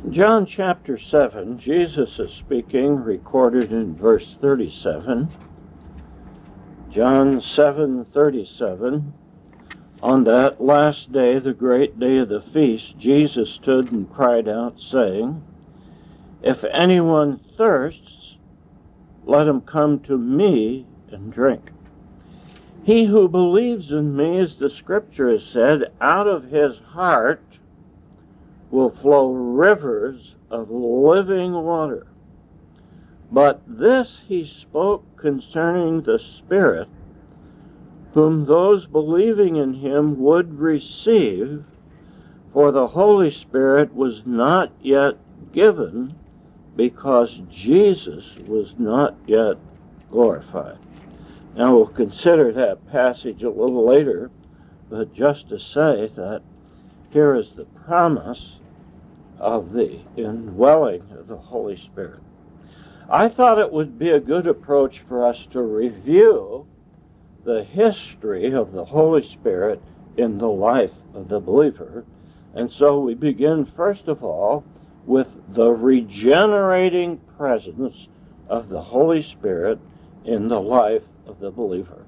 John chapter 7, Jesus is speaking, recorded in verse 37. John 7:37. On that last day, the great day of the feast, Jesus stood and cried out, saying, "If anyone thirsts, let him come to me and drink. He who believes in me, as the scripture has said, out of his heart will flow rivers of living water." But this he spoke concerning the Spirit, whom those believing in him would receive, for the Holy Spirit was not yet given, because Jesus was not yet glorified. Now we'll consider that passage a little later, but just to say that here is the promise of the indwelling of the Holy Spirit. I thought it would be a good approach for us to review the history of the Holy Spirit in the life of the believer. And so we begin, first of all, with the regenerating presence of the Holy Spirit in the life of the believer.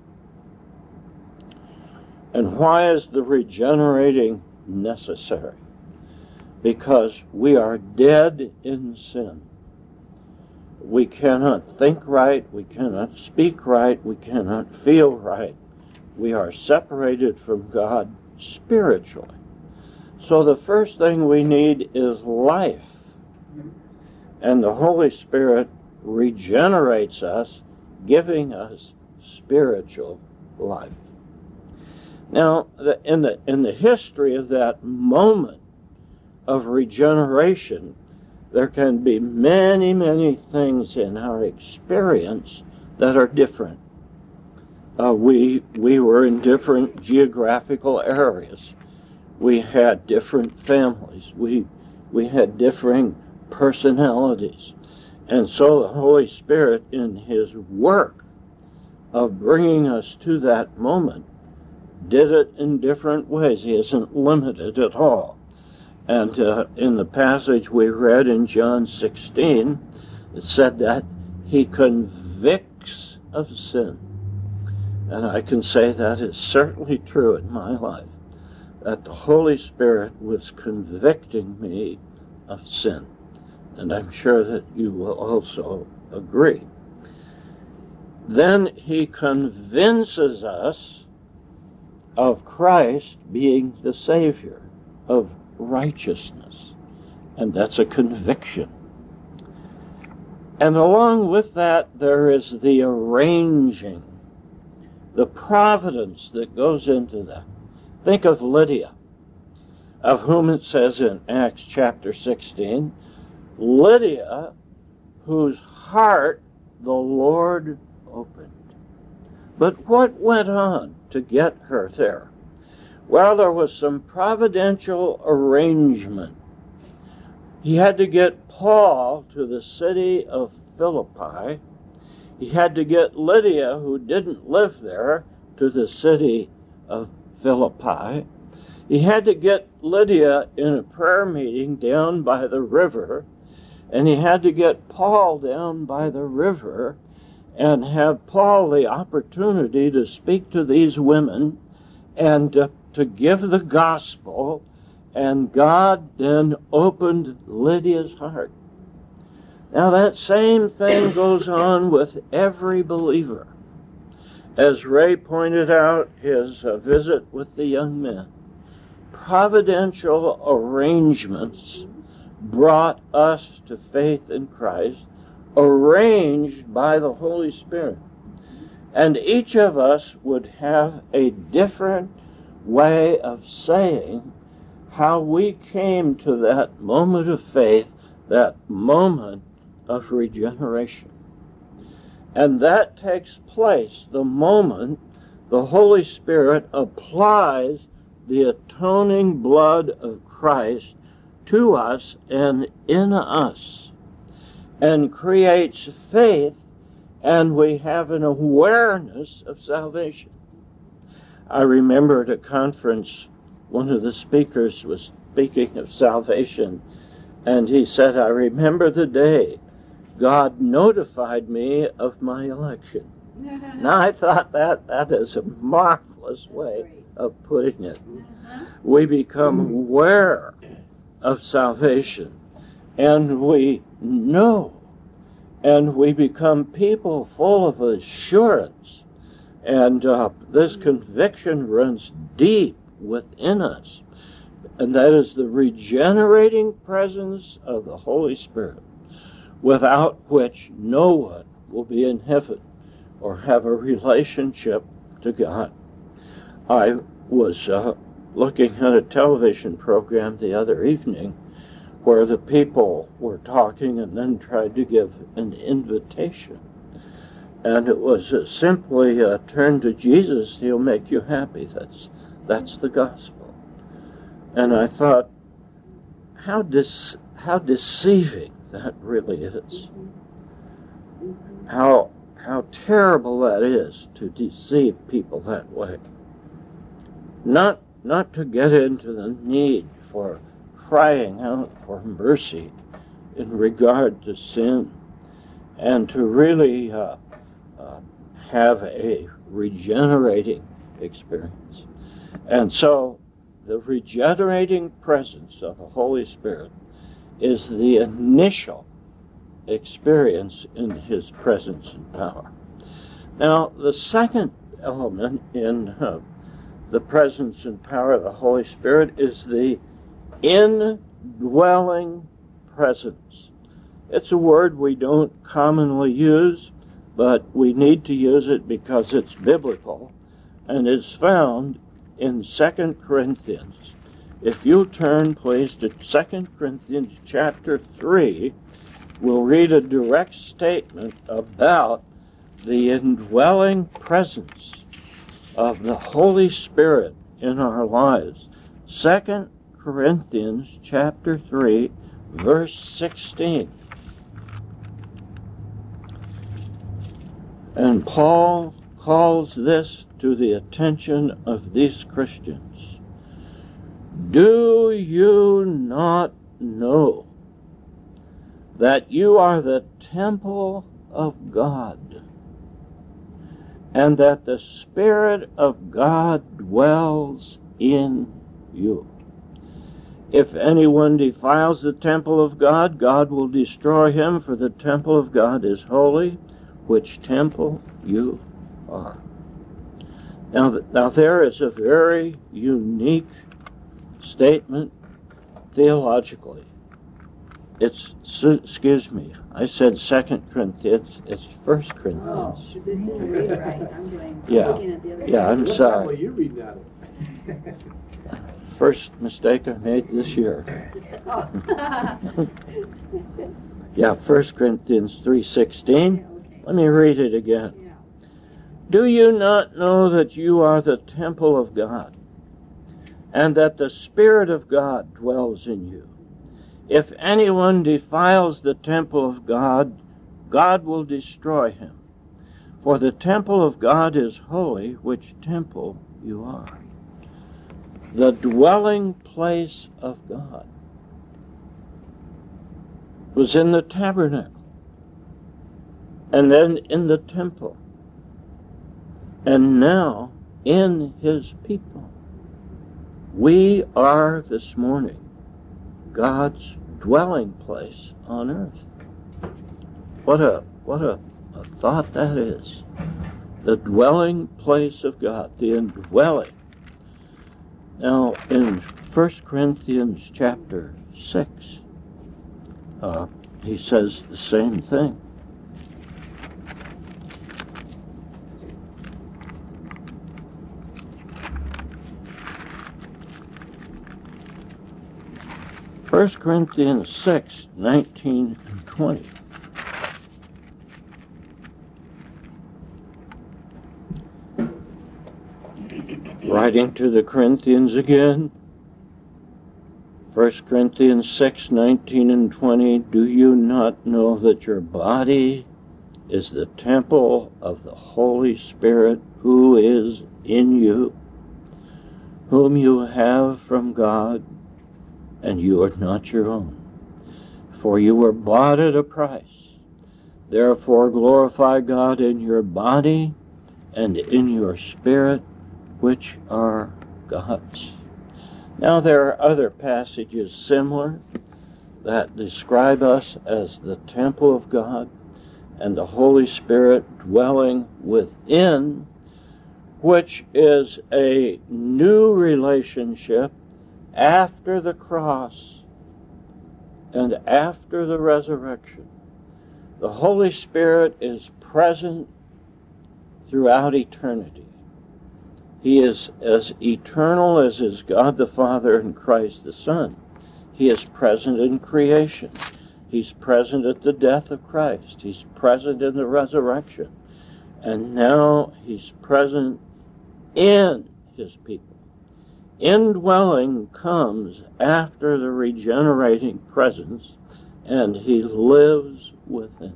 And why is the regenerating necessary? Because we are dead in sin. We cannot think right, we cannot speak right, we cannot feel right. We are separated from God spiritually. So the first thing we need is life. And the Holy Spirit regenerates us, giving us spiritual life. Now, in the history of that moment of regeneration, there can be many, many things in our experience that are different. We were in different geographical areas. We had different families. We had differing personalities. And so the Holy Spirit, in his work of bringing us to that moment, did it in different ways. He isn't limited at all. And in the passage we read in John 16, it said that he convicts of sin. And I can say that is certainly true in my life, that the Holy Spirit was convicting me of sin. And I'm sure that you will also agree. Then he convinces us of Christ being the Savior, of righteousness, and that's a conviction. And along with that, there is the arranging, the providence that goes into that. Think of Lydia, of whom it says in Acts chapter 16, Lydia, whose heart the Lord opened. But what went on to get her there? Well, there was some providential arrangement. He had to get Paul to the city of Philippi. He had to get Lydia, who didn't live there, to the city of Philippi. He had to get Lydia in a prayer meeting down by the river, and he had to get Paul down by the river and have Paul the opportunity to speak to these women and to give the gospel, and God then opened Lydia's heart. Now that same thing goes on with every believer. As Ray pointed out, his visit with the young men, providential arrangements brought us to faith in Christ, arranged by the Holy Spirit. And each of us would have a different way of saying how we came to that moment of faith, that moment of regeneration. And that takes place the moment the Holy Spirit applies the atoning blood of Christ to us and in us, and creates faith, and we have an awareness of salvation. I remember at a conference, one of the speakers was speaking of salvation, And he said, I remember the day God notified me of my election. Now, I thought that is a marvelous way of putting it. We become aware of salvation, and we know, and we become people full of assurance, and this conviction runs deep within us, and that is the regenerating presence of the Holy Spirit, without which no one will be in heaven or have a relationship to God. I was looking at a television program the other evening where the people were talking and then tried to give an invitation. And it was simply turn to Jesus, he'll make you happy. That's the gospel. And I thought, how deceiving that really is. How terrible that is to deceive people that way. Not to get into the need for crying out for mercy in regard to sin, and to really have a regenerating experience. And so the regenerating presence of the Holy Spirit is the initial experience in his presence and power. Now, the second element in the presence and power of the Holy Spirit is the indwelling presence. It's a word we don't commonly use, but we need to use it because it's biblical and is found in 2 Corinthians. If you turn, please, to 2 Corinthians chapter 3, we'll read a direct statement about the indwelling presence of the Holy Spirit in our lives. 2 Corinthians chapter 3, verse 16. And Paul calls this to the attention of these Christians. Do you not know that you are the temple of God, and that the Spirit of God dwells in you? If anyone defiles the temple of God, God will destroy him, for the temple of God is holy, which temple you are. Now there is a very unique statement theologically. It's, excuse me, I said 2 Corinthians, it's 1 Corinthians. Oh, because it didn't read right. I'm Yeah. looking at the other I'm page. sorry. Well, you read that. First mistake I made this year. Oh. Yeah, 1 Corinthians 3:16. Yeah, okay. Let me read it again. Yeah. Do you not know that you are the temple of God, and that the Spirit of God dwells in you? If anyone defiles the temple of God, God will destroy him. For the temple of God is holy, which temple you are. The dwelling place of God was in the tabernacle, and then in the temple, and now in his people. We are this morning God's dwelling place on earth. What a thought that is. The dwelling place of God, the indwelling. Now, in 1 Corinthians chapter 6, he says the same thing. First Corinthians 6, 19 and 20. Writing to the Corinthians again, 1 Corinthians 6, 19 and 20, do you not know that your body is the temple of the Holy Spirit who is in you, whom you have from God, and you are not your own? For you were bought at a price. Therefore glorify God in your body and in your spirit, which are God's. Now there are other passages similar that describe us as the temple of God and the Holy Spirit dwelling within, which is a new relationship after the cross and after the resurrection. The Holy Spirit is present throughout eternity. He is as eternal as is God the Father and Christ the Son. He is present in creation. He's present at the death of Christ. He's present in the resurrection. And now He's present in His people. Indwelling comes after the regenerating presence, and He lives within.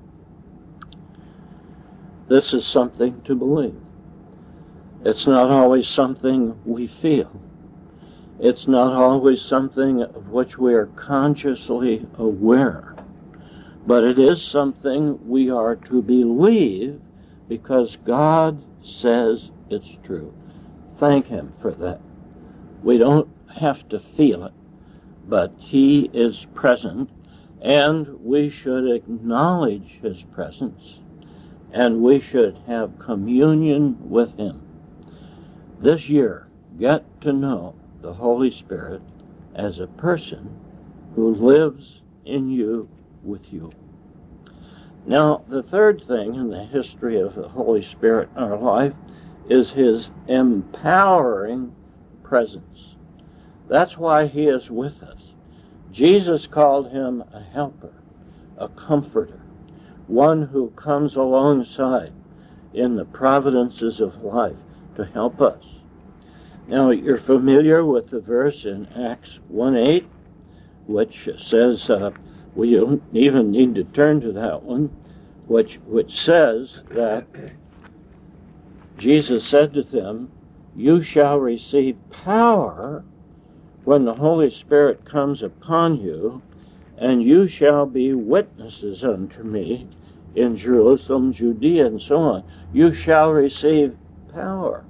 This is something to believe. It's not always something we feel. It's not always something of which we are consciously aware. But it is something we are to believe because God says it's true. Thank Him for that. We don't have to feel it, but He is present, and we should acknowledge His presence, and we should have communion with Him. This year, get to know the Holy Spirit as a person who lives in you, with you. Now, the third thing in the history of the Holy Spirit in our life is His empowering presence. That's why He is with us. Jesus called Him a helper, a comforter, one who comes alongside in the providences of life to help us. Now, you're familiar with the verse in Acts 1:8, which says, we don't even need to turn to that one, which says that Jesus said to them, you shall receive power when the Holy Spirit comes upon you, and you shall be witnesses unto me in Jerusalem, Judea, and so on. You shall receive power.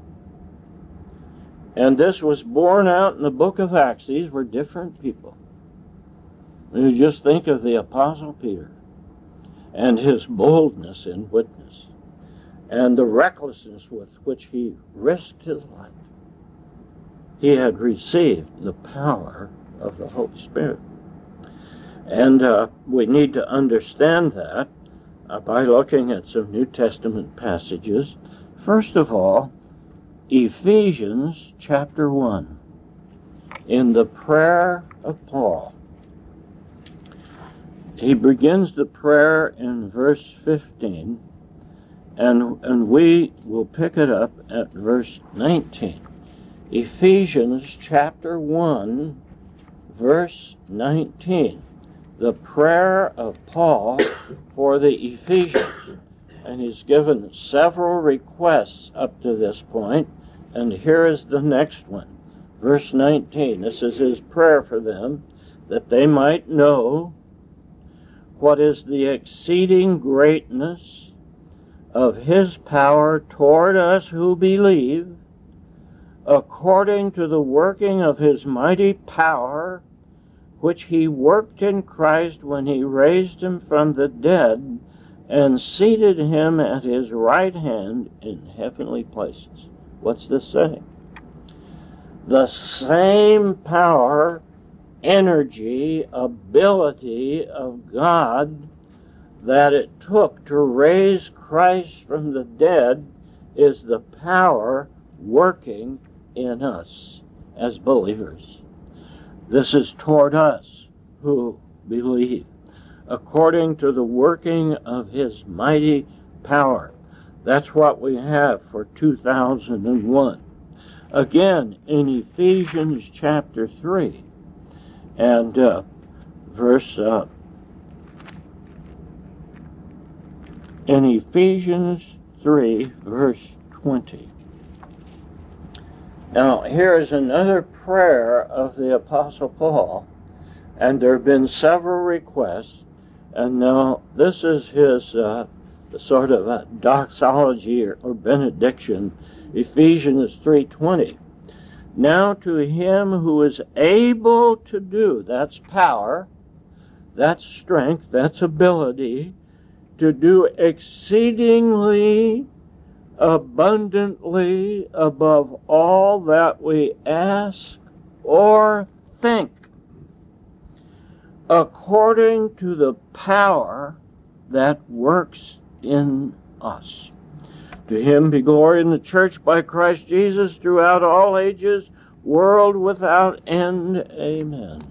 And this was borne out in the book of Acts. These were different people. You just think of the Apostle Peter and his boldness in witness and the recklessness with which he risked his life. He had received the power of the Holy Spirit. And we need to understand that by looking at some New Testament passages. First of all, Ephesians chapter 1, in the prayer of Paul. He begins the prayer in verse 15, and we will pick it up at verse 19. Ephesians chapter 1, verse 19. The prayer of Paul for the Ephesians. And he's given several requests up to this point, and here is the next one. Verse 19. This is his prayer for them, that they might know what is the exceeding greatness of His power toward us who believe, according to the working of His mighty power, which He worked in Christ when He raised Him from the dead and seated Him at His right hand in heavenly places. What's this saying? The same power, energy, ability of God that it took to raise Christ from the dead is the power working in us as believers. This is toward us who believe, according to the working of His mighty power. That's what we have for 2001. Again, in Ephesians chapter 3, and in Ephesians 3, verse 20. Now, here is another prayer of the Apostle Paul And there have been several requests, and now this is his sort of a doxology or benediction, Ephesians 3:20. Now to him who is able to do, that's power, that's strength, that's ability, to do exceedingly abundantly above all that we ask or think, according to the power that works in us. To him be glory in the church by Christ Jesus throughout all ages, world without end. Amen.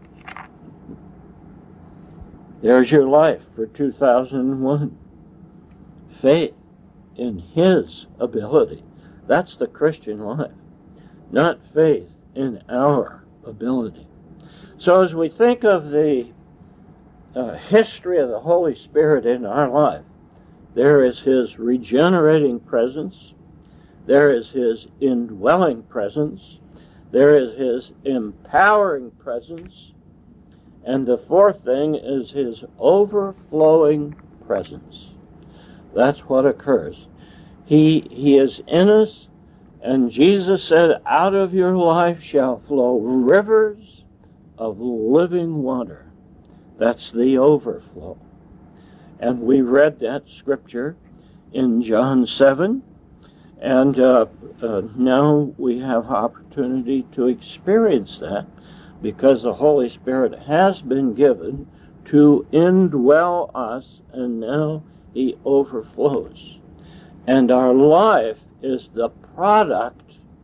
There's your life for 2001. Faith in his ability. That's the Christian life, not faith in our ability. So as we think of the history of the Holy Spirit in our life, there is his regenerating presence, there is his indwelling presence, there is his empowering presence, and the fourth thing is his overflowing presence. That's what occurs. He is in us, and Jesus said, out of your life shall flow rivers of living water. That's the overflow. And we read that scripture in John 7, and now we have opportunity to experience that because the Holy Spirit has been given to indwell us, and now he overflows. And our life is the product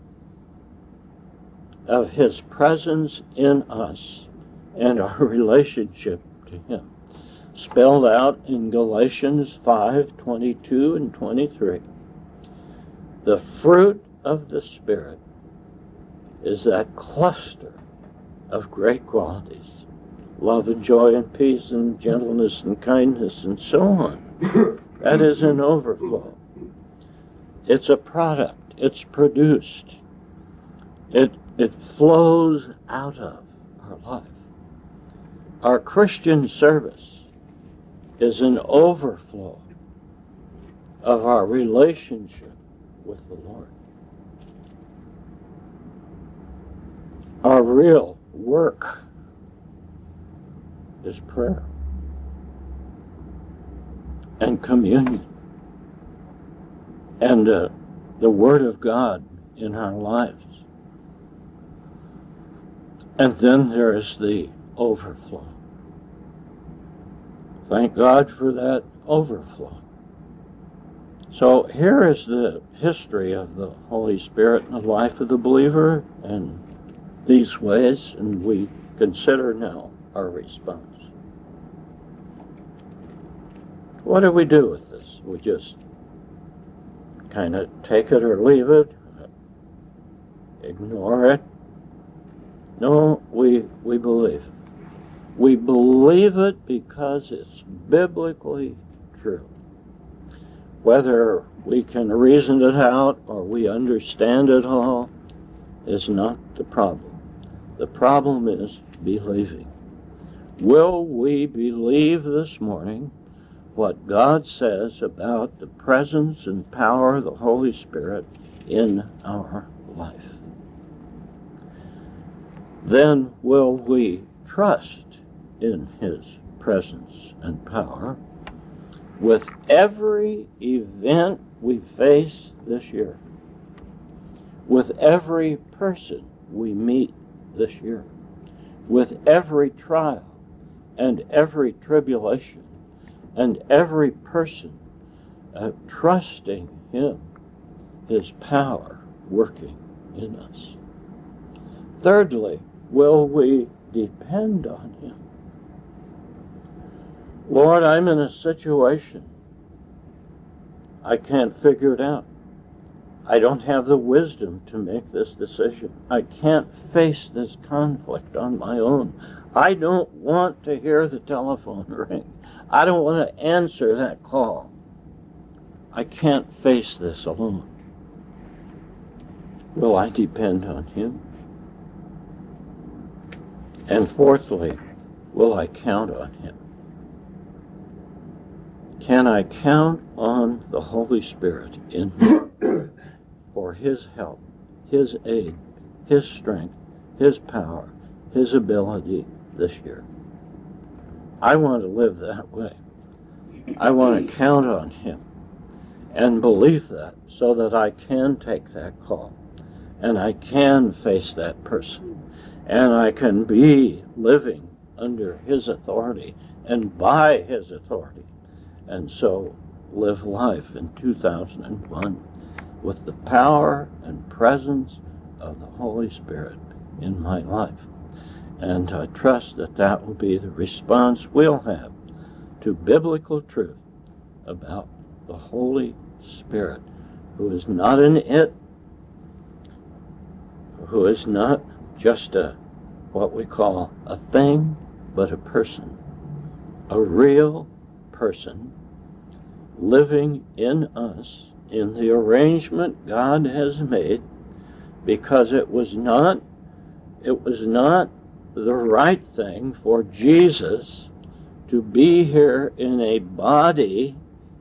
of his presence in us and our relationship to him. Spelled out in Galatians 5:22 and 23. The fruit of the Spirit is that cluster of great qualities. Love and joy and peace and gentleness and kindness and so on. That is an overflow. It's a product. It's produced. It flows out of our life. Our Christian service is an overflow of our relationship with the Lord. Our real work is prayer and communion and the Word of God in our lives. And then there is the overflow. Thank God for that overflow. So here is the history of the Holy Spirit in the life of the believer in these ways, and we consider now our response. What do we do with this? We just kind of take it or leave it, ignore it? No, we believe. We believe it because it's biblically true. Whether we can reason it out or we understand it all is not the problem. The problem is believing. Will we believe this morning what God says about the presence and power of the Holy Spirit in our life? Then will we trust in his presence and power with every event we face this year, with every person we meet this year, with every trial and every tribulation and every person trusting him, his power working in us. Thirdly, will we depend on him? Lord, I'm in a situation. I can't figure it out. I don't have the wisdom to make this decision. I can't face this conflict on my own. I don't want to hear the telephone ring. I don't want to answer that call. I can't face this alone. Will I depend on him? And fourthly, will I count on him? Can I count on the Holy Spirit in me for his help, his aid, his strength, his power, his ability this year? I want to live that way. I want to count on him and believe that so that I can take that call and I can face that person and I can be living under his authority and by his authority, and so live life in 2001 with the power and presence of the Holy Spirit in my life. And I trust that that will be the response we'll have to biblical truth about the Holy Spirit, who is not an it, who is not just what we call a thing, but a person, a real person living in us in the arrangement God has made, because it was not the right thing for Jesus to be here in a body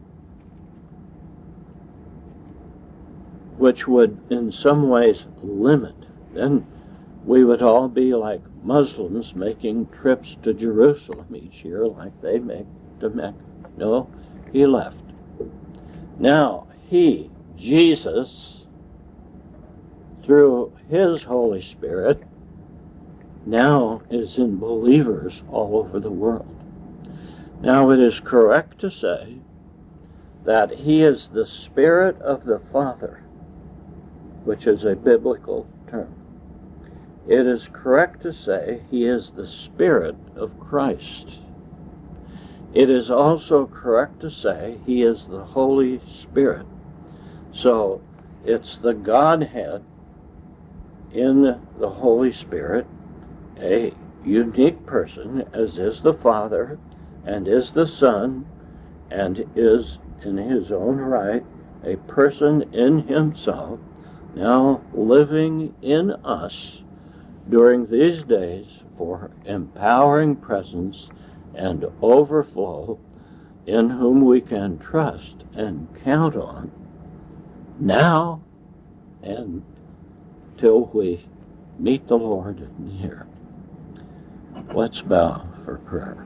which would in some ways limit. Then we would all be like Muslims making trips to Jerusalem each year like they make to Mecca. No, he left. Now he, Jesus, through his Holy Spirit, now is in believers all over the world. Now it is correct to say that he is the Spirit of the Father, which is a biblical term. It is correct to say he is the Spirit of Christ. It is also correct to say he is the Holy Spirit. So it's the Godhead in the Holy Spirit, a unique person, as is the Father, and is the Son, and is in his own right a person in himself, now living in us during these days for empowering presence and overflow, in whom we can trust and count on now and till we meet the Lord here. Let's bow for prayer.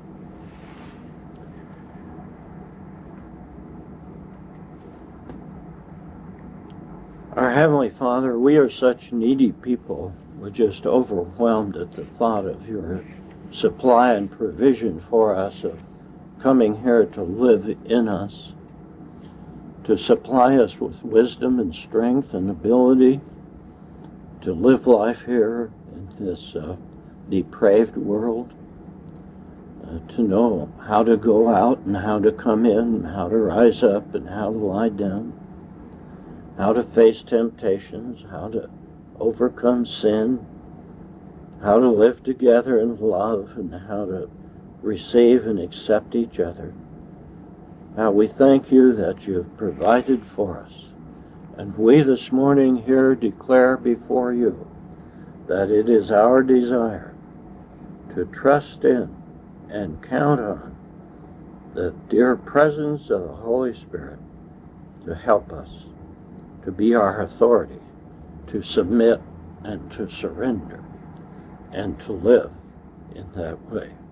Our Heavenly Father, we are such needy people. We're just overwhelmed at the thought of your supply and provision for us, of coming here to live in us, to supply us with wisdom and strength and ability to live life here in this depraved world, to know how to go out and how to come in, how to rise up and how to lie down, how to face temptations, how to overcome sin, how to live together in love, and how to receive and accept each other. Now we thank you that you have provided for us. And we this morning here declare before you that it is our desire to trust in and count on the dear presence of the Holy Spirit to help us, to be our authority, to submit and to surrender, and to live in that way.